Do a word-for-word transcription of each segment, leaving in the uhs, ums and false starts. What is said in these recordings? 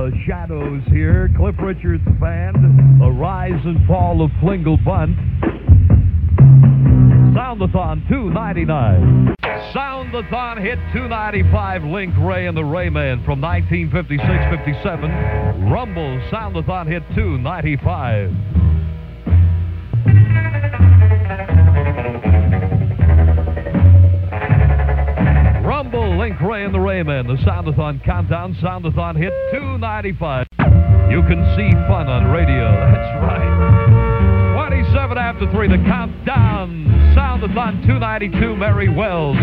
The Shadows here. Cliff Richard's band. The Rise and Fall of Klingle Bunt. Soundathon two ninety-nine. Soundathon hit two ninety-five, Link Wray and the Rayman from nineteen fifty-six fifty-seven. Rumble, Soundathon hit two ninety-five. Rumble, Link Wray and the Rayman, the Soundathon countdown. Soundathon hit two ninety-five. You can see fun on radio, that's right. twenty-seven after three, the countdown. Soundathon two ninety-two, Mary Wells.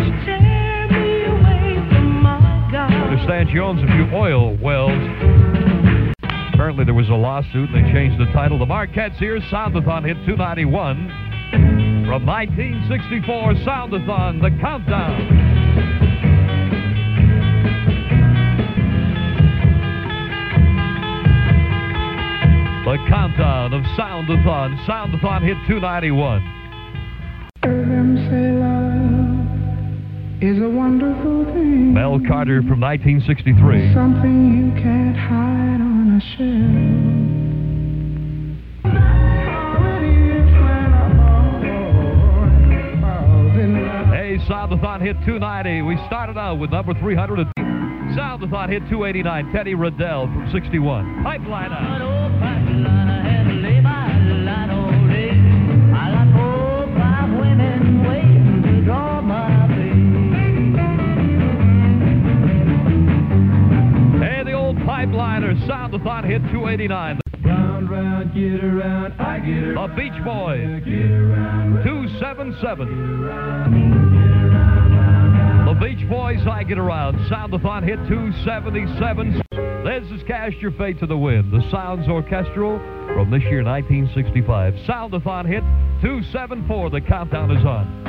Understand she owns a few oil wells. Apparently there was a lawsuit and they changed the title. The Marquettes here, Soundathon hit two ninety-one. From nineteen sixty-four, Soundathon, the countdown. The countdown of Soundathon. Soundathon hit two ninety-one. Them say love is a wonderful thing. Mel Carter from nineteen sixty-three. Something you can't hide on a shelf. Hey, Soundathon hit two ninety. We started out with number three hundred. Soundathon hit two eighty-nine. Teddy Riddell from sixty-one. Pipeliner. Hey, the old Pipeliner. Soundathon hit two eighty-nine. Round, round, get around, I get around. The Beach Boys. Get around. two seventy-seven. Get around. The Beach Boys, I Get Around. Soundathon hit two seventy-seven. This is Cast Your Fate to the Wind. The Sounds Orchestral from this year, nineteen sixty-five. Soundathon hit two seventy-four. The countdown is on.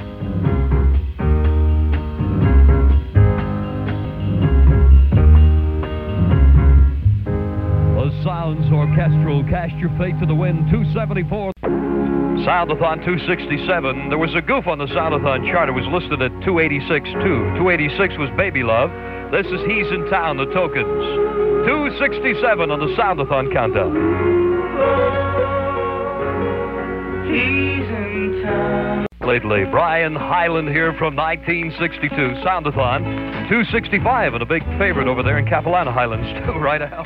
The Sounds Orchestral, Cast Your Fate to the Wind, two seventy-four. Soundathon two sixty-seven. There was a goof on the Soundathon chart. It was listed at two eighty-six too. two eighty-six was Baby Love. This is He's in Town, the Tokens. two sixty-seven on the Soundathon countdown. He's in town. Lately, Brian Hyland here from nineteen sixty-two. Soundathon two sixty-five, and a big favorite over there in Capilano Highlands too, right, Al?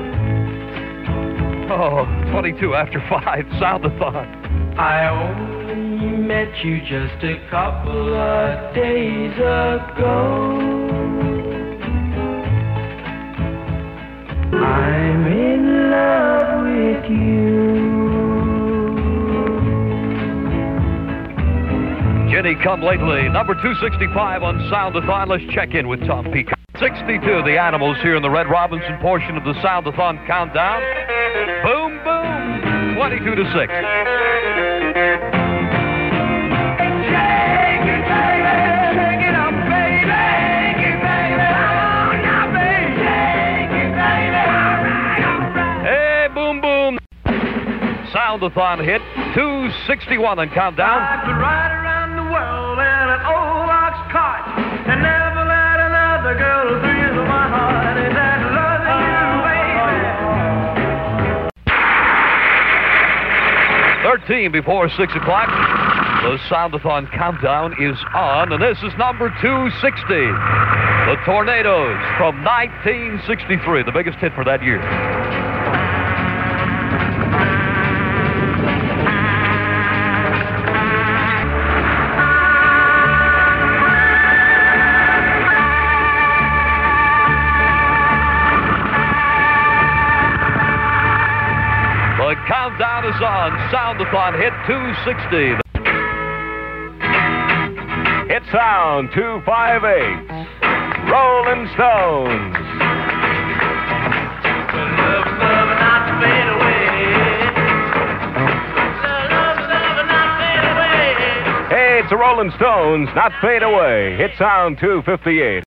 Oh, twenty-two after five, Soundathon. I only met you just a couple of days ago. I'm in love with you. Jenny Come Lately, number two sixty-five on Soundathon. Let's check in with Tom Peacock. sixty-two, the Animals here in the Red Robinson portion of the Soundathon countdown. Boom, boom, twenty-two to six. Soundathon hit two sixty-one on countdown. I could ride around the world in an old ox cart and never let another girl thrill my heart. Is that loving you, baby? thirteen before six o'clock. The Soundathon countdown is on, and this is number two sixty. The Tornadoes from nineteen sixty-three, the biggest hit for that year. The countdown is on. Soundathon hit two sixty. Hit sound two fifty-eight. Rolling Stones. Love, love, not fade away. Love, love, not fade away. Hey, it's the Rolling Stones, not fade away. Hit sound two fifty-eight.